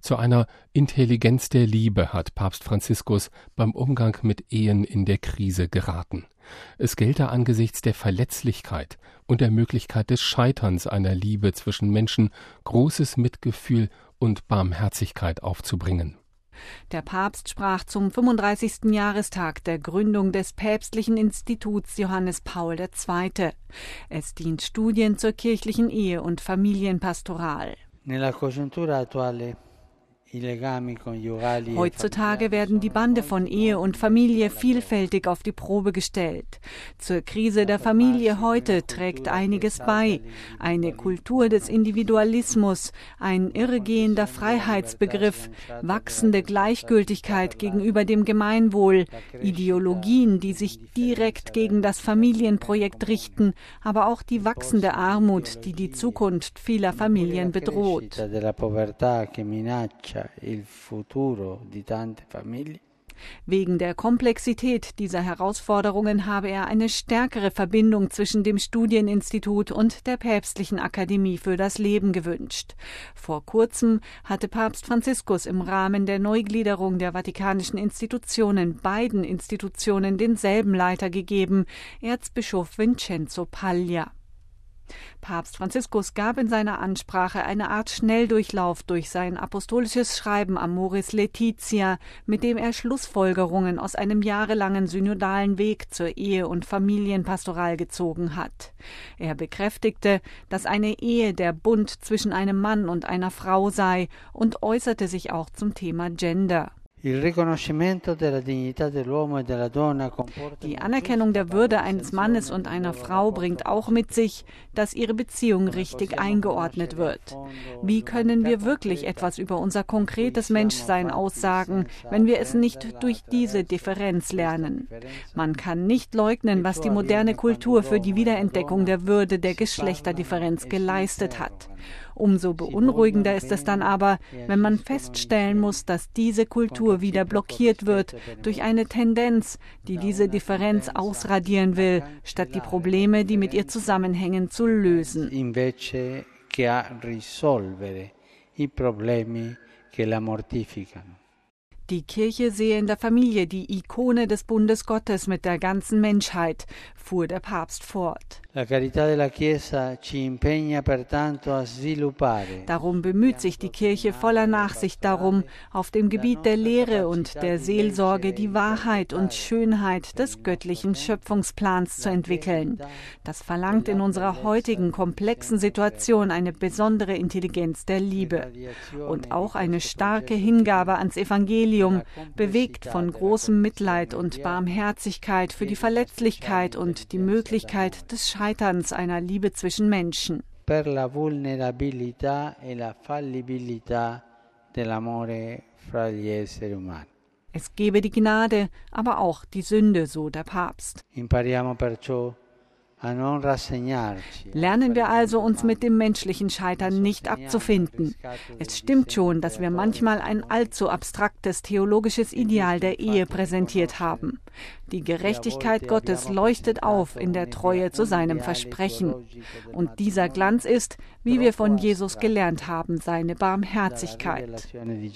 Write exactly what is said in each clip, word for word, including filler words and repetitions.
Zu einer Intelligenz der Liebe hat Papst Franziskus beim Umgang mit Ehen in der Krise geraten. Es gelte angesichts der Verletzlichkeit und der Möglichkeit des Scheiterns einer Liebe zwischen Menschen großes Mitgefühl und Barmherzigkeit aufzubringen. Der Papst sprach zum fünfunddreißigsten Jahrestag der Gründung des Päpstlichen Instituts Johannes Paul der Zweite. Es dient Studien zur kirchlichen Ehe- und Familienpastoral. Nella congiuntura attuale Heutzutage werden die Bande von Ehe und Familie vielfältig auf die Probe gestellt. Zur Krise der Familie heute trägt einiges bei. Eine Kultur des Individualismus, ein irregehender Freiheitsbegriff, wachsende Gleichgültigkeit gegenüber dem Gemeinwohl, Ideologien, die sich direkt gegen das Familienprojekt richten, aber auch die wachsende Armut, die die Zukunft vieler Familien bedroht. Wegen der Komplexität dieser Herausforderungen habe er eine stärkere Verbindung zwischen dem Studieninstitut und der Päpstlichen Akademie für das Leben gewünscht. Vor kurzem hatte Papst Franziskus im Rahmen der Neugliederung der vatikanischen Institutionen beiden Institutionen denselben Leiter gegeben, Erzbischof Vincenzo Paglia. Papst Franziskus gab in seiner Ansprache eine Art Schnelldurchlauf durch sein apostolisches Schreiben Amoris Laetitia, mit dem er Schlussfolgerungen aus einem jahrelangen synodalen Weg zur Ehe- und Familienpastoral gezogen hat. Er bekräftigte, dass eine Ehe der Bund zwischen einem Mann und einer Frau sei und äußerte sich auch zum Thema Gender. Die Anerkennung der Würde eines Mannes und einer Frau bringt auch mit sich, dass ihre Beziehung richtig eingeordnet wird. Wie können wir wirklich etwas über unser konkretes Menschsein aussagen, wenn wir es nicht durch diese Differenz lernen? Man kann nicht leugnen, was die moderne Kultur für die Wiederentdeckung der Würde der Geschlechterdifferenz geleistet hat. Umso beunruhigender ist es dann aber, wenn man feststellen muss, dass diese Kultur wieder blockiert wird durch eine Tendenz, die diese Differenz ausradieren will, statt die Probleme, die mit ihr zusammenhängen, zu lösen. Invece che a risolvere i problemi che la mortificano. Die Kirche sehe in der Familie die Ikone des Bundes Gottes mit der ganzen Menschheit, fuhr der Papst fort. Darum bemüht sich die Kirche voller Nachsicht darum, auf dem Gebiet der Lehre und der Seelsorge die Wahrheit und Schönheit des göttlichen Schöpfungsplans zu entwickeln. Das verlangt in unserer heutigen komplexen Situation eine besondere Intelligenz der Liebe und auch eine starke Hingabe ans Evangelium, bewegt von großem Mitleid und Barmherzigkeit für die Verletzlichkeit und die Möglichkeit des Scheiterns einer Liebe zwischen Menschen. Per la vulnerabilità e la fallibilità dell'amore fra gli esseri umani. Es gebe die Gnade, aber auch die Sünde, so der Papst. Impariamo perciò a non rassegnarci. Lernen wir also, uns mit dem menschlichen Scheitern nicht abzufinden. Es stimmt schon, dass wir manchmal ein allzu abstraktes theologisches Ideal der Ehe präsentiert haben. Die Gerechtigkeit Gottes leuchtet auf in der Treue zu seinem Versprechen. Und dieser Glanz ist, wie wir von Jesus gelernt haben, seine Barmherzigkeit.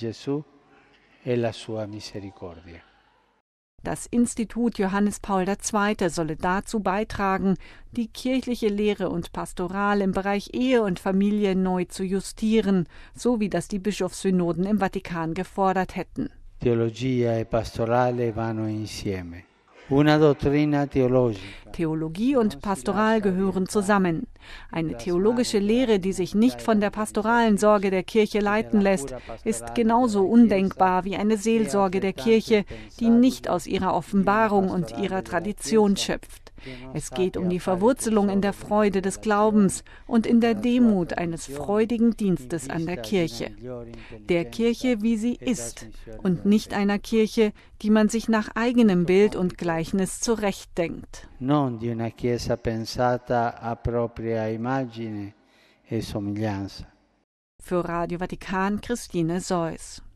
Das Institut Johannes Paul der Zweite solle dazu beitragen, die kirchliche Lehre und Pastoral im Bereich Ehe und Familie neu zu justieren, so wie das die Bischofssynoden im Vatikan gefordert hätten. Theologia e pastorale vanno insieme. Una dottrina teologica. Theologie und Pastoral gehören zusammen. Eine theologische Lehre, die sich nicht von der pastoralen Sorge der Kirche leiten lässt, ist genauso undenkbar wie eine Seelsorge der Kirche, die nicht aus ihrer Offenbarung und ihrer Tradition schöpft. Es geht um die Verwurzelung in der Freude des Glaubens und in der Demut eines freudigen Dienstes an der Kirche. Der Kirche, wie sie ist, und nicht einer Kirche, die man sich nach eigenem Bild und Gleichnis zurechtdenkt. Non di una chiesa pensata a propria immagine e somiglianza. Für Radio Vatikan Christine Seuss.